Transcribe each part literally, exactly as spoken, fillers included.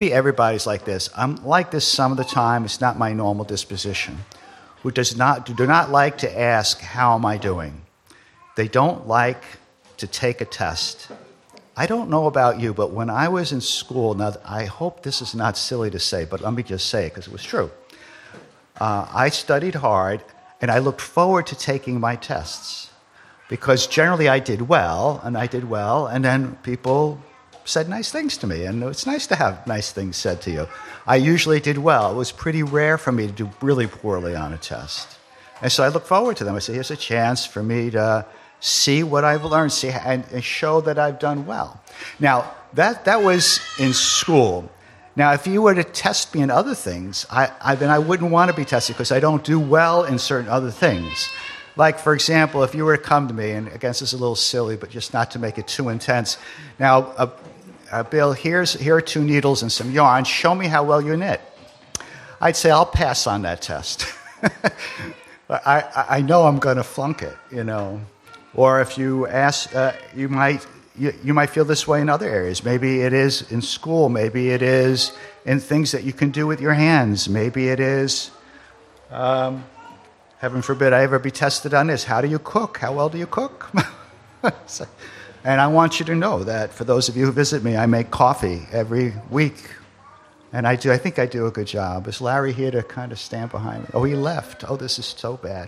Everybody's like this. I'm like this some of the time. It's not my normal disposition. Who does not do not like to ask, how am I doing? They don't like to take a test. I don't know about you, but when I was in school, now I hope this is not silly to say, but let me just say it because it was true. Uh, I studied hard, and I looked forward to taking my tests because generally I did well, and I did well, and then people said nice things to me, and it's nice to have nice things said to you. I usually did well. It was pretty rare for me to do really poorly on a test. And so I look forward to them. I say, here's a chance for me to see what I've learned, see and, and show that I've done well. Now, that that was in school. Now, if you were to test me in other things, I, I then I wouldn't want to be tested because I don't do well in certain other things. Like, for example, if you were to come to me, and again, this is a little silly, but just not to make it too intense. Now, uh, uh, Bill, here's here are two needles and some yarn. Show me how well you knit. I'd say I'll pass on that test. I, I know I'm going to flunk it, you know. Or if you ask, uh, you might you, you might feel this way in other areas. Maybe it is in school. Maybe it is in things that you can do with your hands. Maybe it is, um, heaven forbid I ever be tested on this. How do you cook? How well do you cook? So, and I want you to know that for those of you who visit me, I make coffee every week. And I do. I think I do a good job. Is Larry here to kind of stand behind me? Oh, he left. Oh, this is so bad.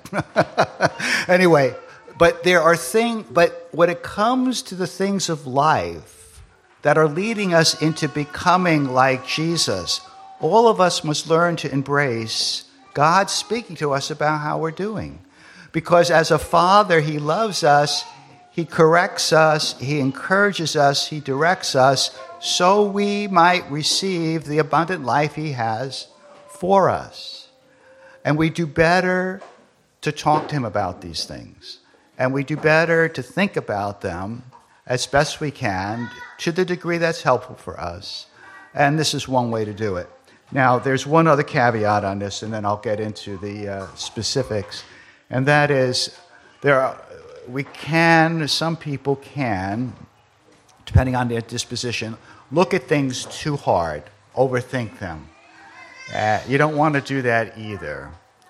Anyway, but there are things, but when it comes to the things of life that are leading us into becoming like Jesus, all of us must learn to embrace God speaking to us about how we're doing. Because as a father, he loves us, he corrects us, he encourages us, he directs us, so we might receive the abundant life he has for us. And we do better to talk to him about these things. And we do better to think about them as best we can to the degree that's helpful for us. And this is one way to do it. Now, there's one other caveat on this, and then I'll get into the uh, specifics. And that is, there are, we can, some people can, depending on their disposition, look at things too hard, overthink them. Uh, you don't want to do that either.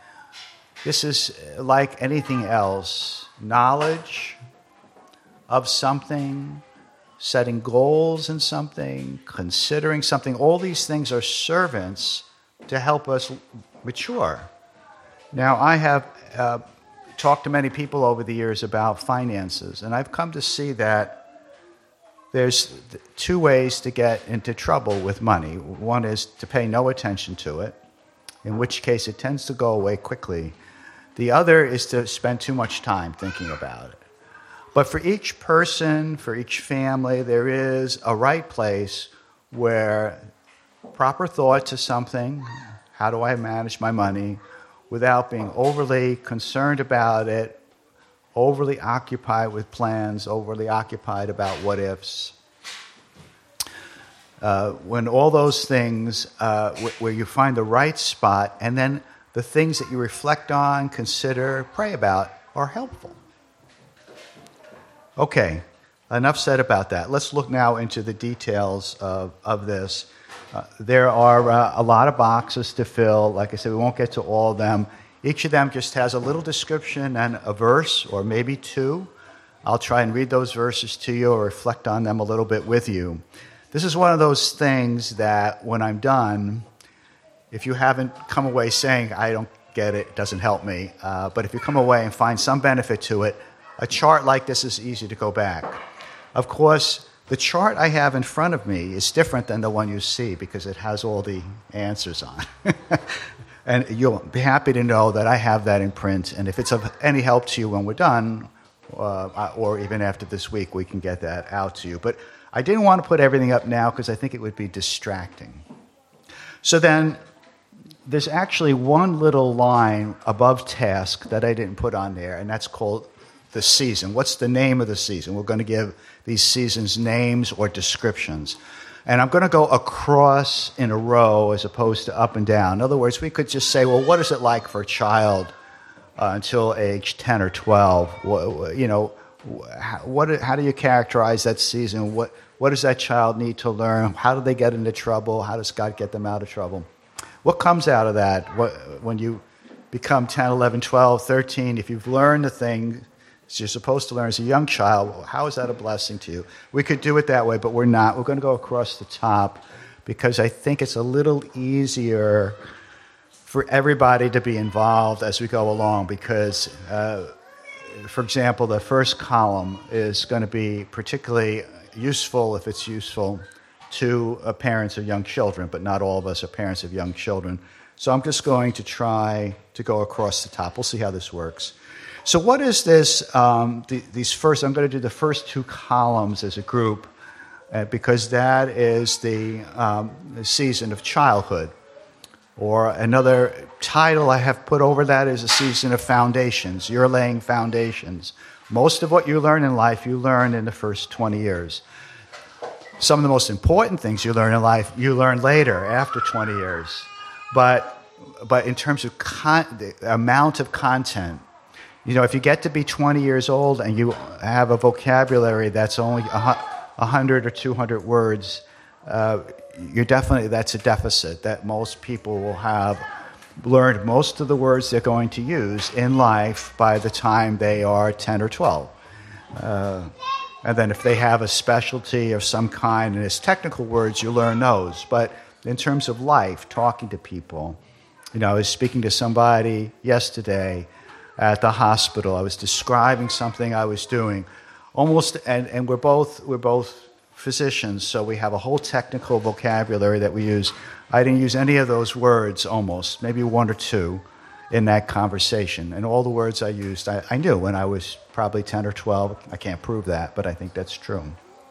This is like anything else. Knowledge of something, setting goals in something, considering something, all these things are servants to help us mature. Now, I have uh, talked to many people over the years about finances, and I've come to see that there's two ways to get into trouble with money. One is to pay no attention to it, in which case it tends to go away quickly. The other is to spend too much time thinking about it. But for each person, for each family, there is a right place where proper thought to something, how do I manage my money, without being overly concerned about it, overly occupied with plans, overly occupied about what-ifs. Uh, when all those things, uh, w- where you find the right spot, and then the things that you reflect on, consider, pray about, are helpful. Okay, enough said about that. Let's look now into the details of, of this. Uh, there are uh, a lot of boxes to fill. Like I said, we won't get to all of them. Each of them just has a little description and a verse, or maybe two. I'll try and read those verses to you or reflect on them a little bit with you. This is one of those things that when I'm done, if you haven't come away saying, I don't get it, it doesn't help me, uh, but if you come away and find some benefit to it, a chart like this is easy to go back. Of course, the chart I have in front of me is different than the one you see because it has all the answers on. And you'll be happy to know that I have that in print, and if it's of any help to you when we're done, uh, or even after this week, we can get that out to you. But I didn't want to put everything up now because I think it would be distracting. So then, there's actually one little line above task that I didn't put on there, and that's called the season. What's the name of the season? We're going to give these seasons names or descriptions. And I'm going to go across in a row as opposed to up and down. In other words, we could just say, well, what is it like for a child uh, until age ten or twelve? You know, what, how do you characterize that season? What, what does that child need to learn? How do they get into trouble? How does God get them out of trouble? What comes out of that? What, when you become ten, eleven, twelve, thirteen, if you've learned the thing you're supposed to learn as a young child, how is that a blessing to you? We could do it that way, but we're not. We're going to go across the top because I think it's a little easier for everybody to be involved as we go along because, uh, for example, the first column is going to be particularly useful if it's useful to uh, parents of young children, but not all of us are parents of young children. So I'm just going to try to go across the top. We'll see how this works. So what is this, um, the, these first, I'm going to do the first two columns as a group uh, because that is the, um, the season of childhood. Or another title I have put over that is a season of foundations. You're laying foundations. Most of what you learn in life, you learn in the first twenty years. Some of the most important things you learn in life, you learn later, after twenty years. But, but in terms of con- the amount of content, you know, if you get to be twenty years old and you have a vocabulary that's only one hundred or two hundred words, uh, you're definitely, that's a deficit that most people will have learned most of the words they're going to use in life by the time they are ten or twelve. Uh, and then if they have a specialty of some kind and it's technical words, you learn those. But in terms of life, talking to people, you know, I was speaking to somebody yesterday at the hospital. I was describing something I was doing, almost, and, and we're both we're both physicians, so we have a whole technical vocabulary that we use. I didn't use any of those words, almost, maybe one or two, in that conversation. And all the words I used, I, I knew when I was probably ten or twelve. I can't prove that, but I think that's true.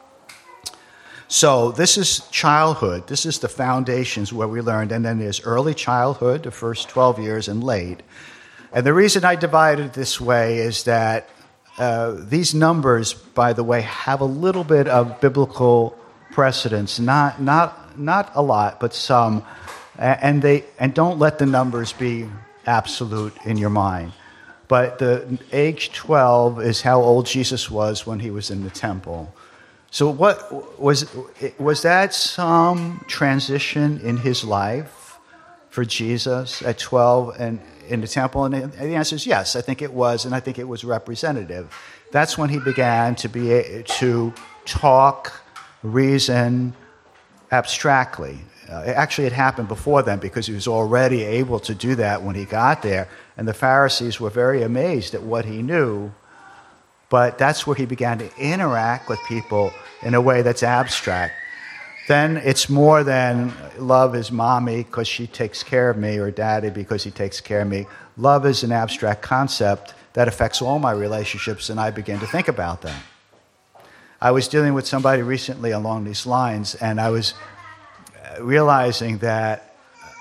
So this is childhood. This is the foundations where we learned, and then there's early childhood, the first twelve years, and late. And the reason I divided it this way is that uh, these numbers, by the way, have a little bit of biblical precedence, not not not a lot, but some, and they and don't let the numbers be absolute in your mind. But the age twelve is how old Jesus was when he was in the temple. So what was was that some transition in his life for Jesus at twelve and in the temple? And the answer is yes, I think it was, and I think it was representative. That's when he began to be to talk, reason abstractly. Uh, actually, it happened before then because he was already able to do that when he got there, and the Pharisees were very amazed at what he knew. But that's where he began to interact with people in a way that's abstract. Then it's more than love is mommy because she takes care of me or daddy because he takes care of me. Love is an abstract concept that affects all my relationships, and I begin to think about them. I was dealing with somebody recently along these lines, and I was realizing that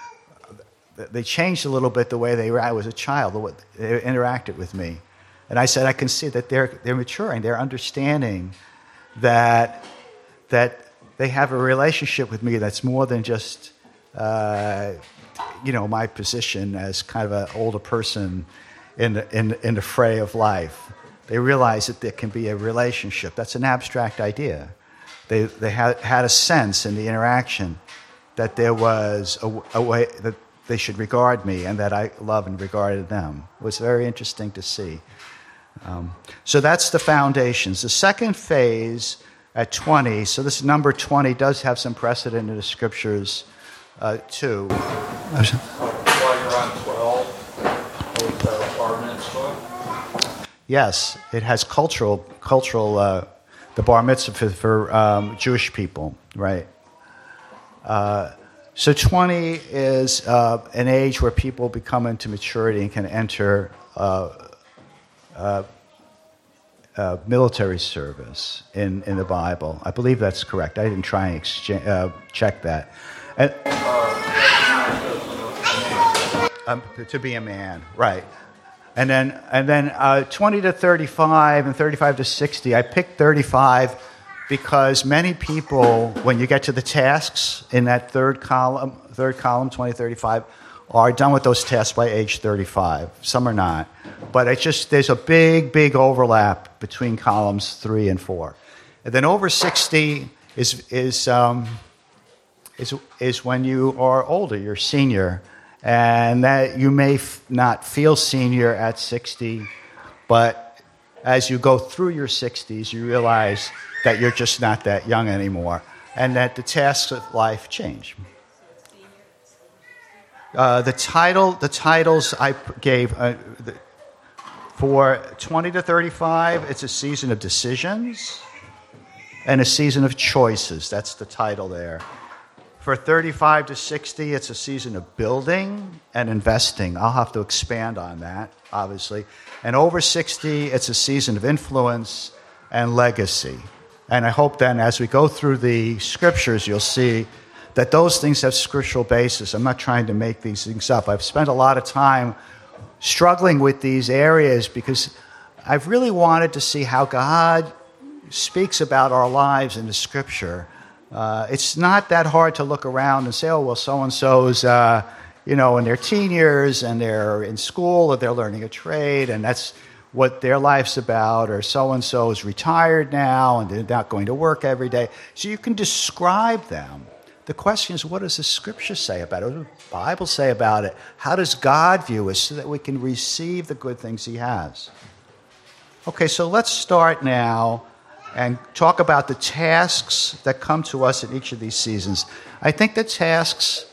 they changed a little bit the way they were. I was a child, the way they interacted with me. And I said, I can see that they're they're maturing. They're understanding that that they have a relationship with me that's more than just, uh, you know, my position as kind of an older person in the, in in the fray of life. They realize that there can be a relationship. That's an abstract idea. They they had had a sense in the interaction that there was a, a way that they should regard me and that I love and regarded them. It was very interesting to see. Um, so that's the foundations. The second phase at twenty, so this number twenty does have some precedent in the scriptures uh, too. While you're on twelve, with uh, bar mitzvah? Yes, it has cultural, cultural uh, the bar mitzvah for, for um, Jewish people, right? Uh, so twenty is uh, an age where people become into maturity and can enter uh, Uh, uh, military service in, in the Bible. I believe that's correct. I didn't try and exchange, uh, check that. And, um, to be a man, right. And then and then uh, twenty to thirty-five and thirty-five to sixty. I picked thirty-five because many people, when you get to the tasks in that third column, third column, twenty to thirty-five, are done with those tests by age thirty-five. Some are not. But it's just, there's a big, big overlap between columns three and four. And then over sixty is, is, um, is, is when you are older, you're senior. And that you may f- not feel senior at sixty, but as you go through your sixties, you realize that you're just not that young anymore, and that the tasks of life change. Uh, the title, the titles I gave uh, the, for twenty to thirty-five, it's a season of decisions and a season of choices. That's the title there. For thirty-five to sixty, it's a season of building and investing. I'll have to expand on that, obviously. And over sixty, it's a season of influence and legacy. And I hope then as we go through the scriptures, you'll see that those things have scriptural basis. I'm not trying to make these things up. I've spent a lot of time struggling with these areas because I've really wanted to see how God speaks about our lives in the scripture. Uh, it's not that hard to look around and say, oh, well, so-and-so's, uh, you know, in their teen years and they're in school or they're learning a trade and that's what their life's about, or so-and-so is retired now and they're not going to work every day. So you can describe them. The question is, what does the scripture say about it? What does the Bible say about it? How does God view us so that we can receive the good things he has? Okay, so let's start now and talk about the tasks that come to us in each of these seasons. I think the tasks,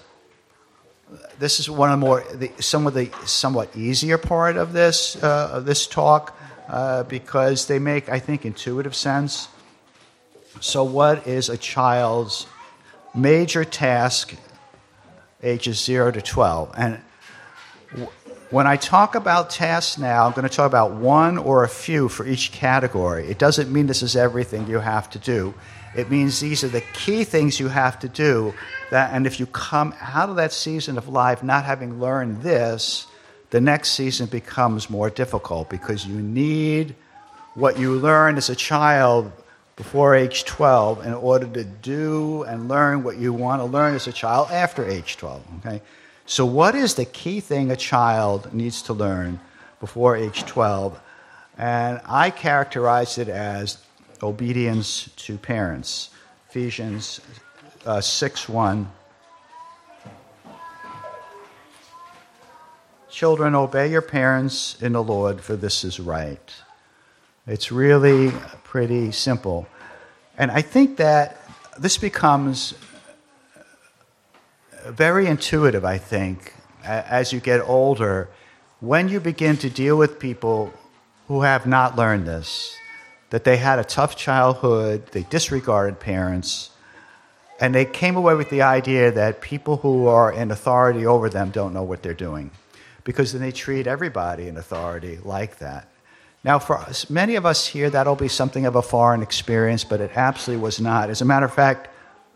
this is one of the more, the, some of the somewhat easier part of this uh, of this talk uh, because they make, I think, intuitive sense. So what is a child's major task ages zero to twelve? And w- when I talk about tasks now, I'm going to talk about one or a few for each category. It doesn't mean this is everything you have to do. It means these are the key things you have to do. That, and if you come out of that season of life not having learned this, the next season becomes more difficult because you need what you learned as a child before age twelve in order to do and learn what you want to learn as a child after age twelve. Okay? So what is the key thing a child needs to learn before age twelve? And I characterize it as obedience to parents. Ephesians uh, six one. Children, obey your parents in the Lord, for this is right. It's really pretty simple. And I think that this becomes very intuitive, I think, as you get older, when you begin to deal with people who have not learned this, that they had a tough childhood, they disregarded parents, and they came away with the idea that people who are in authority over them don't know what they're doing, because then they treat everybody in authority like that. Now, for us, many of us here, that'll be something of a foreign experience, but it absolutely was not. As a matter of fact...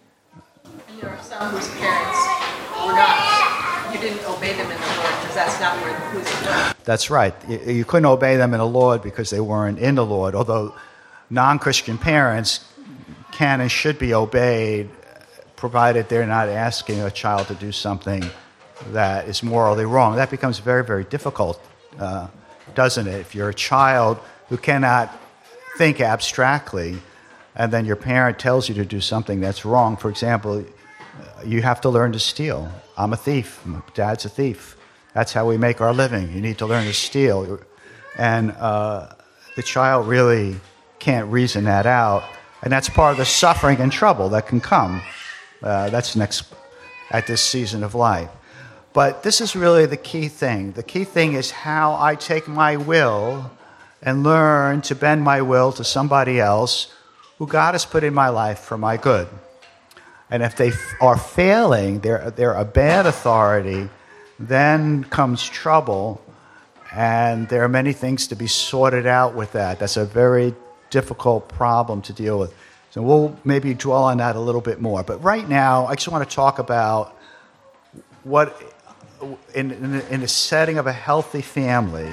And there are some whose parents were not, you didn't obey them in the Lord, because that's not where who's in the Lord. That's right. You, you couldn't obey them in the Lord because they weren't in the Lord, although non-Christian parents can and should be obeyed, provided they're not asking a child to do something that is morally wrong. That becomes very, very difficult, uh, doesn't it? If you're a child who cannot think abstractly, and then your parent tells you to do something that's wrong. For example, you have to learn to steal. I'm a thief. My dad's a thief. That's how we make our living. You need to learn to steal. And uh, the child really can't reason that out. And that's part of the suffering and trouble that can come. Uh, that's next at this season of life. But this is really the key thing. The key thing is how I take my will and learn to bend my will to somebody else who God has put in my life for my good. And if they f- are failing, they're, they're a bad authority, then comes trouble, and there are many things to be sorted out with that. That's a very difficult problem to deal with. So we'll maybe dwell on that a little bit more. But right now, I just want to talk about what, in, in, in the setting of a healthy family,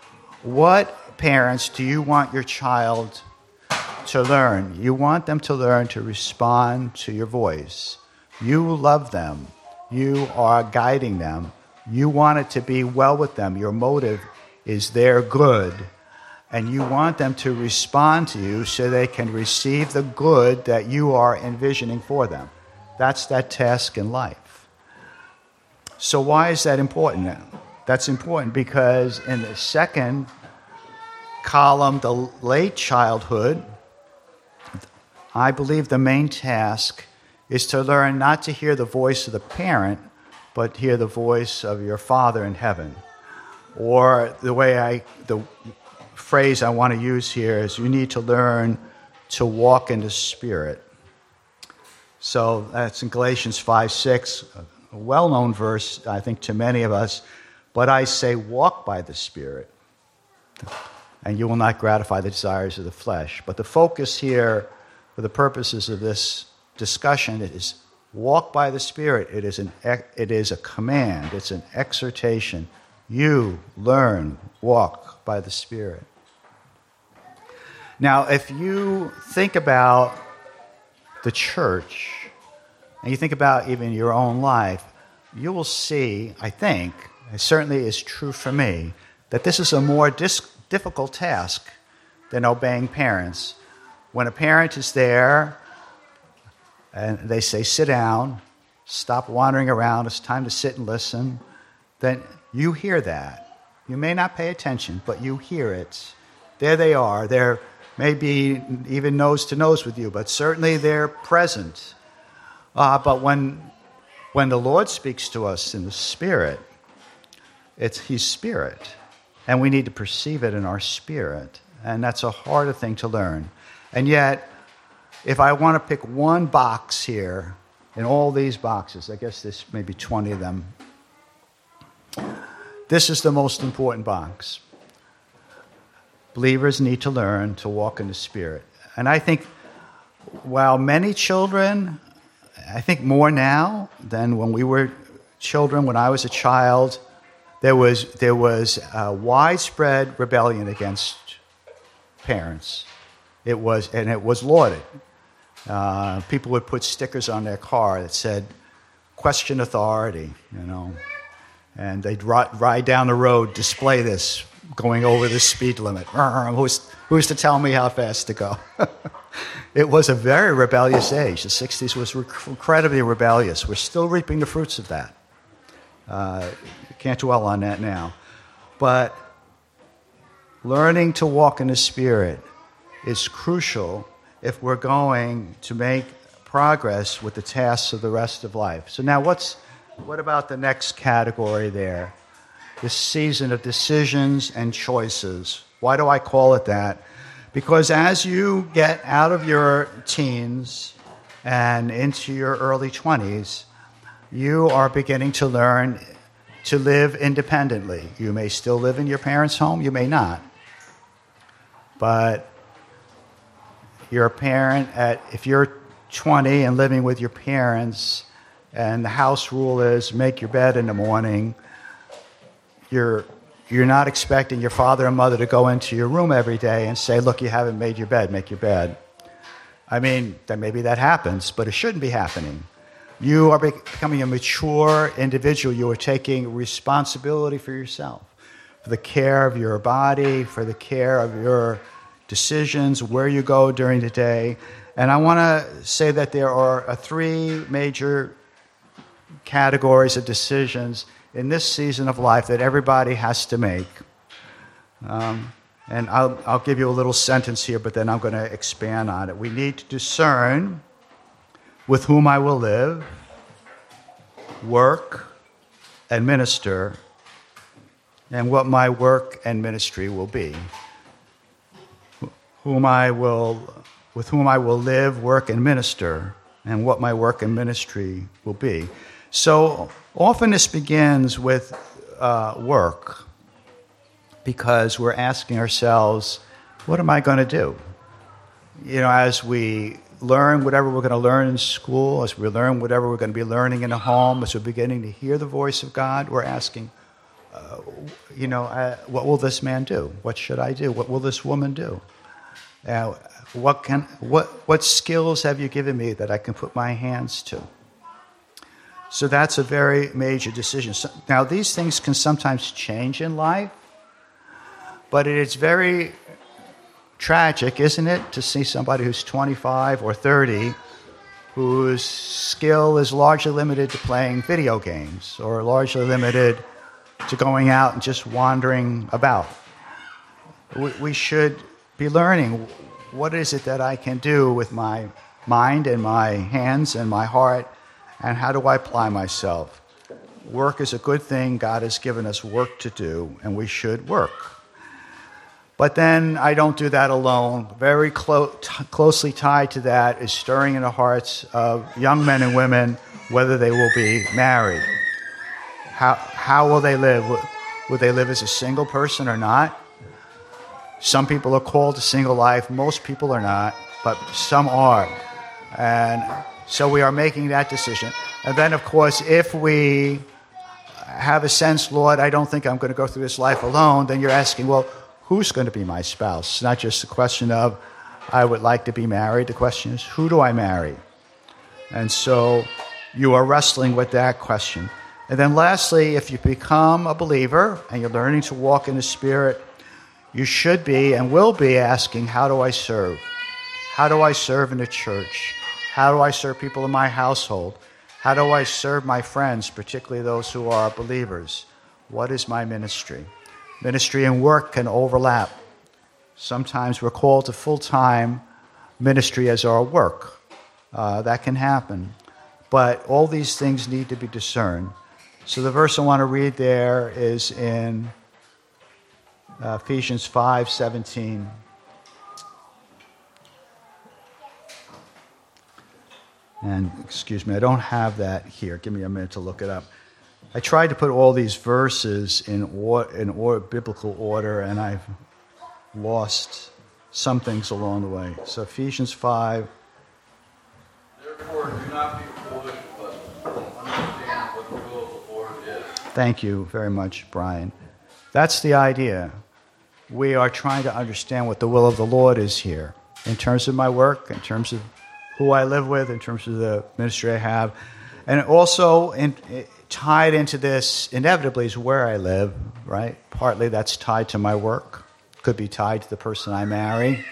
what parents do you want your child to learn? You want them to learn to respond to your voice. You love them. You are guiding them. You want it to be well with them. Your motive is their good. And you want them to respond to you so they can receive the good that you are envisioning for them. That's that task in life. So why is that important? That's important because in the second column, the late childhood, I believe the main task is to learn not to hear the voice of the parent, but hear the voice of your Father in heaven. Or the way I, the phrase I want to use here is you need to learn to walk in the Spirit. So that's in Galatians five six, a well-known verse, I think, to many of us. But I say, walk by the Spirit, and you will not gratify the desires of the flesh. But the focus here, for the purposes of this discussion, is walk by the Spirit. It is an it is a command. It's an exhortation. You learn, walk by the Spirit. Now, if you think about the church, and you think about even your own life, you will see, I think, it certainly is true for me, that this is a more dis- difficult task than obeying parents. When a parent is there and they say, sit down, stop wandering around, it's time to sit and listen, then you hear that. You may not pay attention, but you hear it. There they are. They're maybe even nose to nose with you, but certainly they're present. Uh, but when when the Lord speaks to us in the Spirit, it's He's Spirit, and we need to perceive it in our spirit, and that's a harder thing to learn. And yet, if I want to pick one box here, in all these boxes, I guess there's maybe twenty of them, this is the most important box. Believers need to learn to walk in the Spirit. And I think while many children, I think more now than when we were children, when I was a child, there was there was a widespread rebellion against parents. It was, and it was lauded. Uh, people would put stickers on their car that said, question authority, you know. And they'd ride, ride down the road, display this, going over the speed limit. Who's, who's to tell me how fast to go? It was a very rebellious age. The sixties was rec- incredibly rebellious. We're still reaping the fruits of that. Uh, can't dwell on that now. But learning to walk in the Spirit is crucial if we're going to make progress with the tasks of the rest of life. So now what's what about the next category there? This season of decisions and choices. Why do I call it that? Because as you get out of your teens and into your early twenties, you are beginning to learn to live independently. You may still live in your parents' home, you may not. But you're a parent at, if you're twenty and living with your parents, and the house rule is make your bed in the morning, you're you're not expecting your father and mother to go into your room every day and say, look, you haven't made your bed, make your bed. I mean, then maybe that happens, but it shouldn't be happening. You are becoming a mature individual. You are taking responsibility for yourself, for the care of your body, for the care of your decisions, where you go during the day. And I want to say that there are uh, three major categories of decisions in this season of life that everybody has to make. Um, and I'll, I'll give you a little sentence here, but then I'm going to expand on it. We need to discern with whom I will live, work, and minister, and what my work and ministry will be. Whom I will, with whom I will live, work, and minister, and what my work and ministry will be. So often this begins with uh, work, because we're asking ourselves, what am I going to do? You know, as we learn whatever we're going to learn in school, as we learn whatever we're going to be learning in a home, as we're beginning to hear the voice of God, we're asking, uh, you know, uh, what will this man do? What should I do? What will this woman do? Uh, what can what what skills have you given me that I can put my hands to? So that's a very major decision. So, now, these things can sometimes change in life, but it's very tragic, isn't it, to see somebody who's twenty-five or thirty whose skill is largely limited to playing video games or largely limited to going out and just wandering about. We, we should be learning, what is it that I can do with my mind and my hands and my heart, and how do I apply myself? Work is a good thing. God has given us work to do, and we should work. But then I don't do that alone. Very clo- t- closely tied to that is stirring in the hearts of young men and women whether they will be married. How, how will they live? Will, will they live as a single person or not? Some people are called to single life. Most people are not, but some are. And so we are making that decision. And then, of course, if we have a sense, Lord, I don't think I'm going to go through this life alone, then you're asking, well, who's going to be my spouse? It's not just a question of, I would like to be married. The question is, who do I marry? And so you are wrestling with that question. And then lastly, if you become a believer and you're learning to walk in the Spirit, you should be and will be asking, how do I serve? How do I serve in the church? How do I serve people in my household? How do I serve my friends, particularly those who are believers? What is my ministry? Ministry and work can overlap. Sometimes we're called to full-time ministry as our work. Uh, that can happen. But all these things need to be discerned. So the verse I want to read there is in uh, Ephesians five seventeen. And excuse me, I don't have that here. Give me a minute to look it up. I tried to put all these verses in or, in or, biblical order, and I've lost some things along the way. So Ephesians five. Therefore, do not be foolish, but understand what the will of the Lord is. Thank you very much, Brian. That's the idea. We are trying to understand what the will of the Lord is here, in terms of my work, in terms of who I live with, in terms of the ministry I have. And also in, tied into this, inevitably, is where I live, right? Partly that's tied to my work. Could be tied to the person I marry.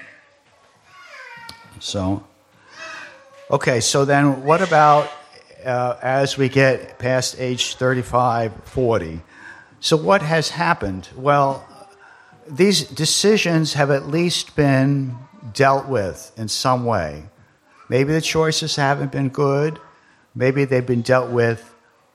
So, okay, so then what about uh, as we get past age thirty-five, forty? So what has happened? Well, these decisions have at least been dealt with in some way. Maybe the choices haven't been good. Maybe they've been dealt with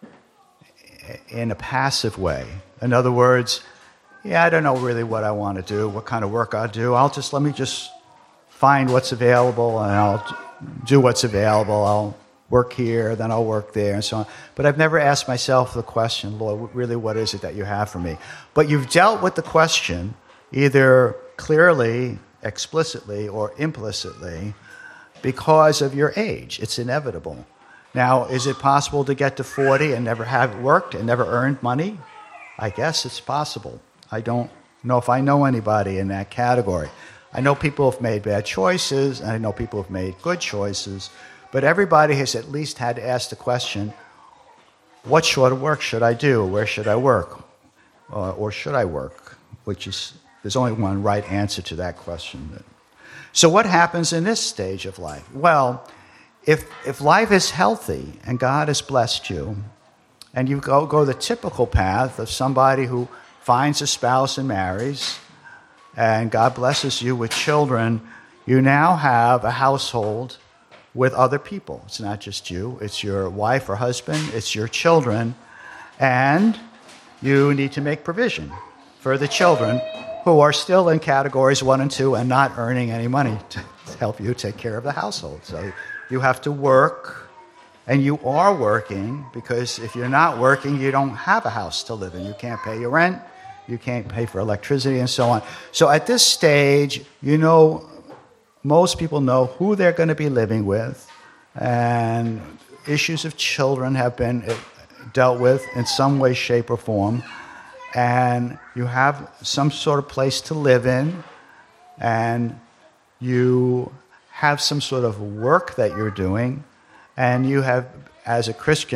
in a passive way. In other words, yeah, I don't know really what I want to do, what kind of work I'll do. I'll just, let me just find what's available and I'll do what's available. I'll work here, then I'll work there, and so on. But I've never asked myself the question, Lord, really, what is it that you have for me? But you've dealt with the question either clearly, explicitly, or implicitly because of your age. It's inevitable. Now, is it possible to get to forty and never have worked and never earned money? I guess it's possible. I don't know if I know anybody in that category. I know people have made bad choices, and I know people have made good choices, but everybody has at least had to ask the question, what sort of work should I do? Where should I work? Uh, or should I work? Which is, there's only one right answer to that question. So what happens in this stage of life? Well, if if life is healthy and God has blessed you, and you go, go the typical path of somebody who finds a spouse and marries, and God blesses you with children, you now have a household with other people. It's not just you. It's your wife or husband. It's your children. And you need to make provision for the children who are still in categories one and two and not earning any money to help you take care of the household. So you have to work, and you are working, because if you're not working, you don't have a house to live in. You can't pay your rent. You can't pay for electricity and so on. So at this stage, you know, most people know who they're going to be living with, and issues of children have been dealt with in some way, shape, or form. And you have some sort of place to live in, and you have some sort of work that you're doing, and you have, as a Christian,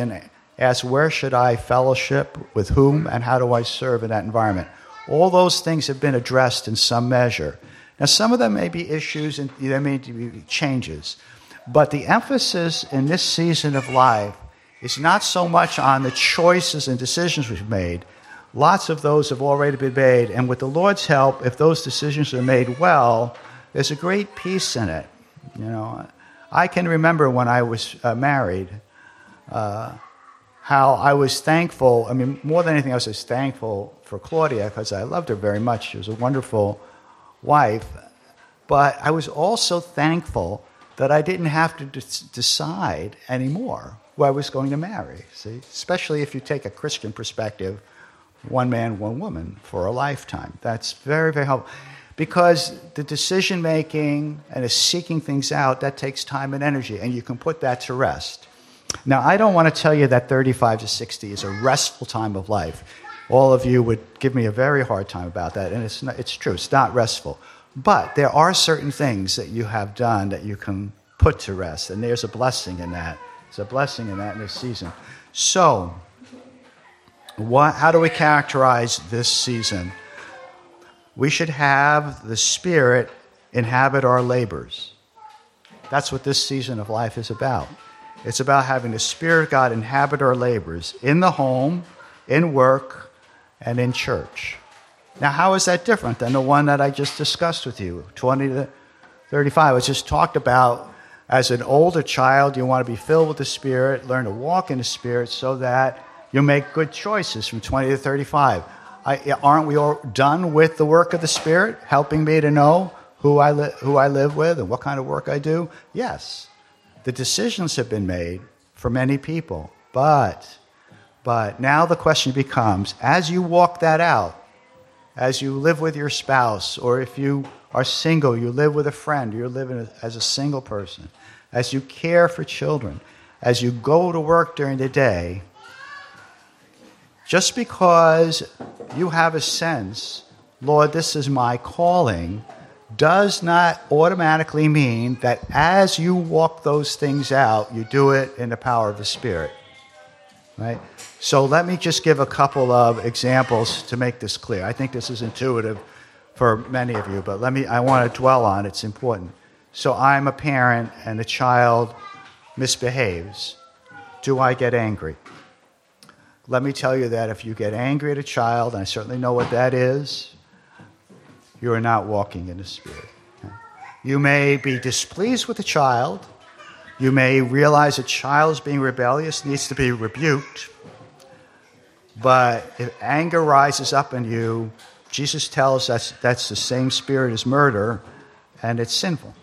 Ask, where should I fellowship, with whom, and how do I serve in that environment? All those things have been addressed in some measure. Now, some of them may be issues and there may be changes, but the emphasis in this season of life is not so much on the choices and decisions we've made. Lots of those have already been made, and with the Lord's help, if those decisions are made well, there's a great peace in it. You know, I can remember when I was uh, married, uh, how I was thankful. I mean, more than anything else, I was thankful for Claudia because I loved her very much. She was a wonderful wife. But I was also thankful that I didn't have to de- decide anymore who I was going to marry. See, especially if you take a Christian perspective, one man, one woman for a lifetime. That's very, very helpful. Because the decision-making and the seeking things out, that takes time and energy, and you can put that to rest. Now, I don't want to tell you that thirty-five to sixty is a restful time of life. All of you would give me a very hard time about that, and it's not, it's true. It's not restful. But there are certain things that you have done that you can put to rest, and there's a blessing in that. There's a blessing in that in this season. So, what, how do we characterize this season? We should have the Spirit inhabit our labors. That's what this season of life is about. It's about having the Spirit of God inhabit our labors in the home, in work, and in church. Now, how is that different than the one that I just discussed with you, twenty to thirty-five? It's just talked about as an older child, you want to be filled with the Spirit, learn to walk in the Spirit so that you make good choices from twenty to thirty-five. I, aren't we all done with the work of the Spirit, helping me to know who I, li- who I live with and what kind of work I do? Yes. The decisions have been made for many people. But, but now the question becomes, as you walk that out, as you live with your spouse, or if you are single, you live with a friend, you're living as a single person, as you care for children, as you go to work during the day, just because you have a sense, Lord, this is my calling, does not automatically mean that as you walk those things out, you do it in the power of the Spirit. Right? So let me just give a couple of examples to make this clear. I think this is intuitive for many of you, but let me I want to dwell on it. It's important. So I'm a parent and the child misbehaves. Do I get angry? Let me tell you that if you get angry at a child, and I certainly know what that is, you are not walking in the Spirit. You may be displeased with the child. You may realize a child is being rebellious, needs to be rebuked. But if anger rises up in you, Jesus tells us that's the same spirit as murder, and it's sinful.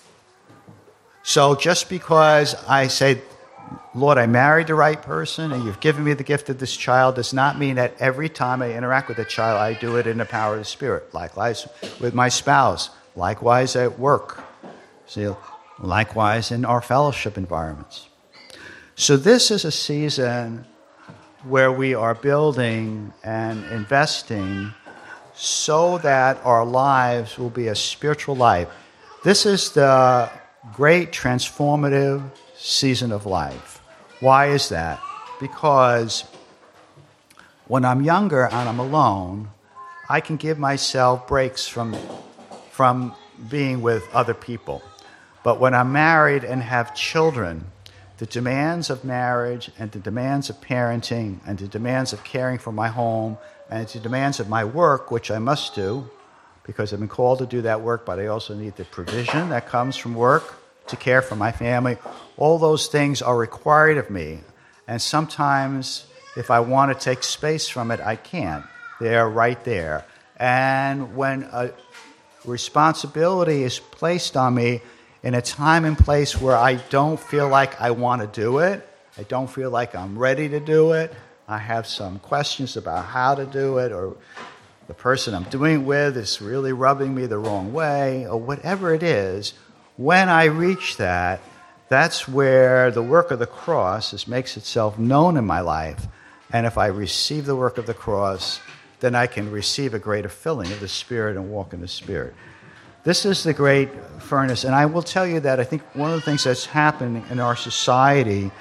So just because I say, Lord, I married the right person and you've given me the gift of this child, does not mean that every time I interact with a child, I do it in the power of the Spirit. Likewise with my spouse. Likewise at work. See, likewise in our fellowship environments. So this is a season where we are building and investing so that our lives will be a spiritual life. This is the great transformative season of life. Why is that? Because when I'm younger and I'm alone, I can give myself breaks from, from being with other people. But when I'm married and have children, the demands of marriage and the demands of parenting and the demands of caring for my home and the demands of my work, which I must do because I've been called to do that work, but I also need the provision that comes from work to care for my family. All those things are required of me. And sometimes, if I want to take space from it, I can't. They're right there. And when a responsibility is placed on me in a time and place where I don't feel like I want to do it, I don't feel like I'm ready to do it, I have some questions about how to do it, or the person I'm doing it with is really rubbing me the wrong way, or whatever it is, when I reach that, that's where the work of the cross is, makes itself known in my life. And if I receive the work of the cross, then I can receive a greater filling of the Spirit and walk in the Spirit. This is the great furnace. And I will tell you that I think one of the things that's happening in our society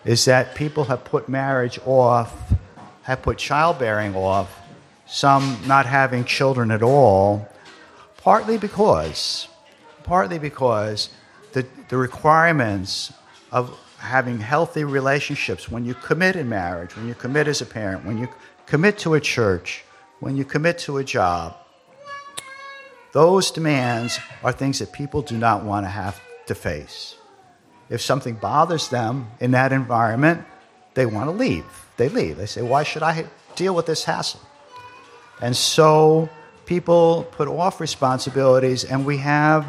is that people have put marriage off, have put childbearing off, some not having children at all, partly because, partly because the, the requirements of having healthy relationships, when you commit in marriage, when you commit as a parent, when you commit to a church, when you commit to a job, those demands are things that people do not want to have to face. If something bothers them in that environment, they want to leave. They leave. They say, why should I deal with this hassle? And so people put off responsibilities, and we have,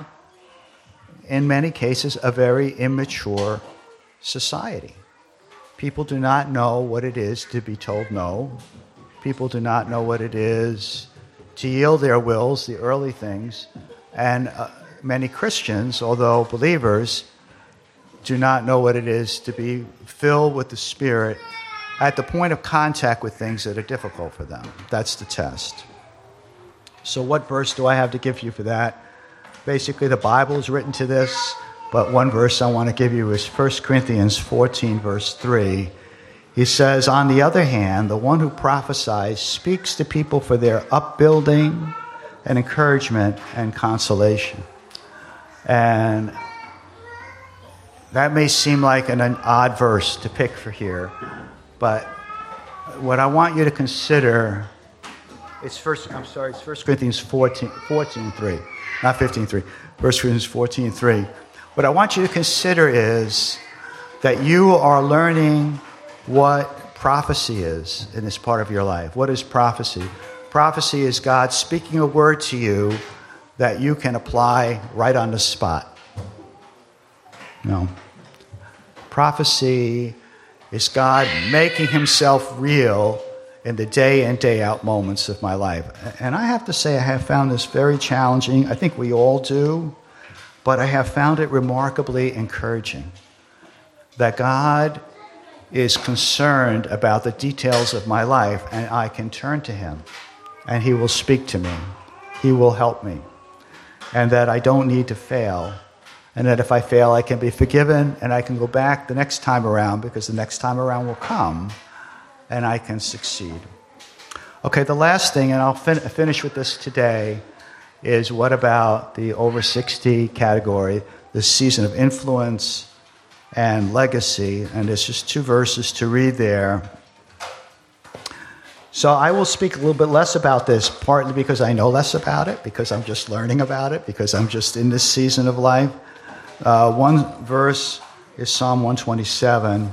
in many cases, a very immature society. People do not know what it is to be told no. People do not know what it is to yield their wills, the early things. And uh, many Christians, although believers, do not know what it is to be filled with the Spirit at the point of contact with things that are difficult for them. That's the test. So what verse do I have to give you for that? Basically, the Bible is written to this, but one verse I want to give you is First Corinthians fourteen, verse three. He says, on the other hand, the one who prophesies speaks to people for their upbuilding and encouragement and consolation. And that may seem like an, an odd verse to pick for here, but what I want you to consider, it's first, I'm sorry, it's First Corinthians fourteen, fourteen three, not fifteen three, First Corinthians fourteen three. What I want you to consider is that you are learning what prophecy is in this part of your life. What is prophecy? Prophecy is God speaking a word to you that you can apply right on the spot. No. Prophecy is God making himself real in the day in, day out moments of my life. And I have to say, I have found this very challenging. I think we all do, but I have found it remarkably encouraging that God is concerned about the details of my life, and I can turn to him, and he will speak to me. He will help me, and that I don't need to fail, and that if I fail, I can be forgiven, and I can go back the next time around, because the next time around will come, and I can succeed. Okay, the last thing, and I'll fin- finish with this today, is what about the over sixty category, the season of influence and legacy, and there's just two verses to read there. So I will speak a little bit less about this, partly because I know less about it, because I'm just learning about it, because I'm just in this season of life. Uh, one verse is Psalm one twenty-seven,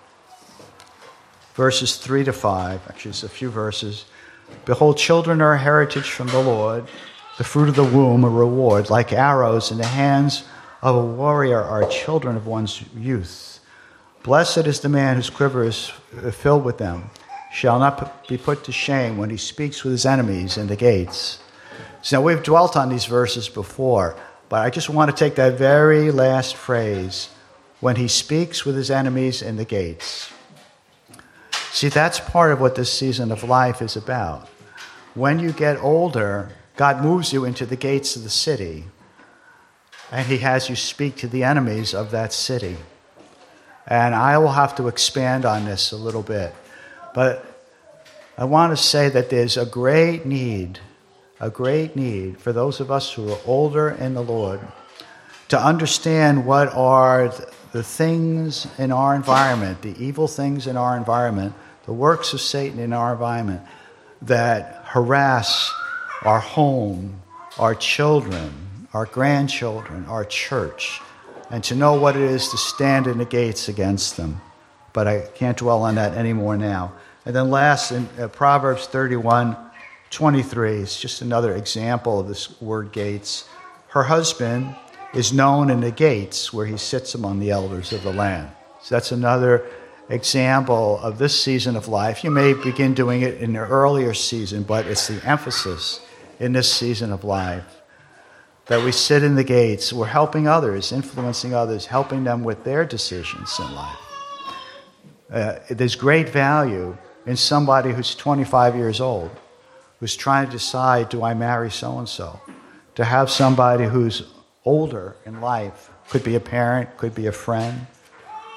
verses three to five. Actually, it's a few verses. Behold, children are a heritage from the Lord, the fruit of the womb a reward. Like arrows in the hands of a warrior are children of one's youth. Blessed is the man whose quiver is filled with them, shall not be put to shame when he speaks with his enemies in the gates. So now we've dwelt on these verses before, but I just want to take that very last phrase, when he speaks with his enemies in the gates. See, that's part of what this season of life is about. When you get older, God moves you into the gates of the city, and he has you speak to the enemies of that city. And I will have to expand on this a little bit. But I want to say that there's a great need, a great need for those of us who are older in the Lord to understand what are the things in our environment, the evil things in our environment, the works of Satan in our environment that harass our home, our children, our grandchildren, our church, and to know what it is to stand in the gates against them. But I can't dwell on that anymore now. And then last, in uh, Proverbs thirty-one twenty-three, it's just another example of this word gates. Her husband is known in the gates where he sits among the elders of the land. So that's another example of this season of life. You may begin doing it in the earlier season, but it's the emphasis in this season of life that we sit in the gates. We're helping others, influencing others, helping them with their decisions in life. Uh, there's great value in somebody who's twenty-five years old, who's trying to decide, do I marry so-and-so? To have somebody who's older in life, could be a parent, could be a friend,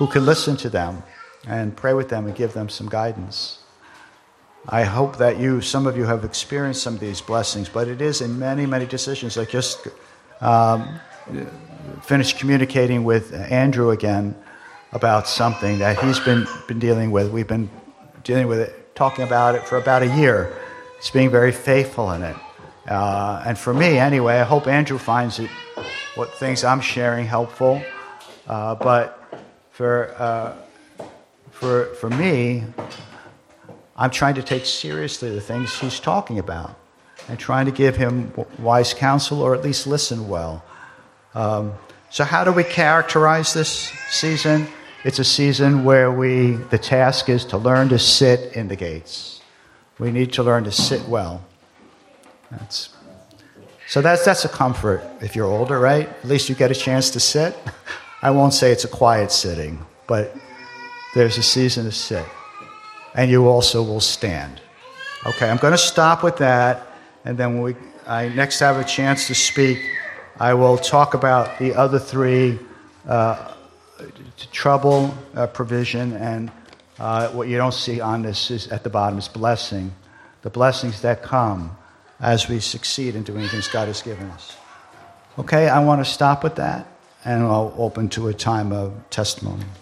who can listen to them and pray with them and give them some guidance. I hope that you, some of you have experienced some of these blessings, but it is in many, many decisions. I just um, finished communicating with Andrew again about something that he's been, been dealing with. We've been dealing with it, talking about it for about a year. He's being very faithful in it. Uh, and for me, anyway, I hope Andrew finds it, what things I'm sharing helpful. Uh, but for, uh, for, for me, I'm trying to take seriously the things he's talking about and trying to give him wise counsel or at least listen well. Um, so how do we characterize this season? It's a season where we, the task is to learn to sit in the gates. We need to learn to sit well. That's, so that's, that's a comfort if you're older, right? At least you get a chance to sit. I won't say it's a quiet sitting, but there's a season to sit. And you also will stand. Okay, I'm going to stop with that, and then when we, I next have a chance to speak, I will talk about the other three, uh, trouble, uh, provision, and uh, what you don't see on this is at the bottom is blessing. The blessings that come as we succeed in doing things God has given us. Okay, I want to stop with that, and I'll open to a time of testimony.